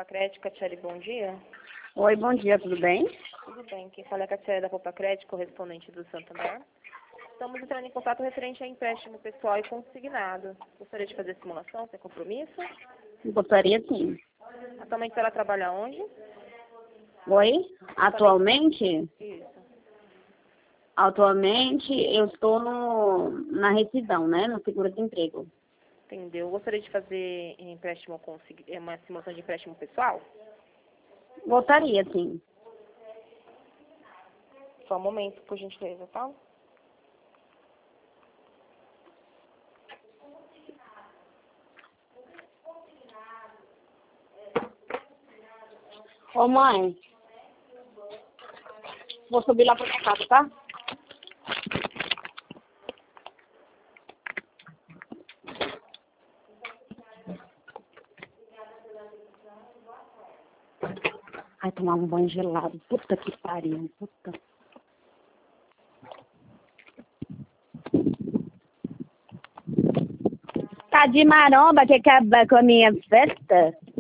Popacred, Catiele, bom dia. Oi, bom dia, tudo bem? Tudo bem, quem fala é a Catiele da Popacred, correspondente do Santander. Estamos entrando em contato referente a empréstimo pessoal e consignado. Gostaria de fazer simulação, sem compromisso? Gostaria sim. Atualmente ela trabalha onde? Oi? Atualmente? Isso. Atualmente eu estou na rescisão, né? No seguro-desemprego. Entendeu? Gostaria de fazer uma simulação de empréstimo pessoal? Gostaria sim. Só um momento, por gentileza, tá? Ô mãe, vou subir lá pra minha casa, tá? Ai, tomar um banho gelado. Puta que pariu, puta. Tá de maromba que acaba com a minha festa?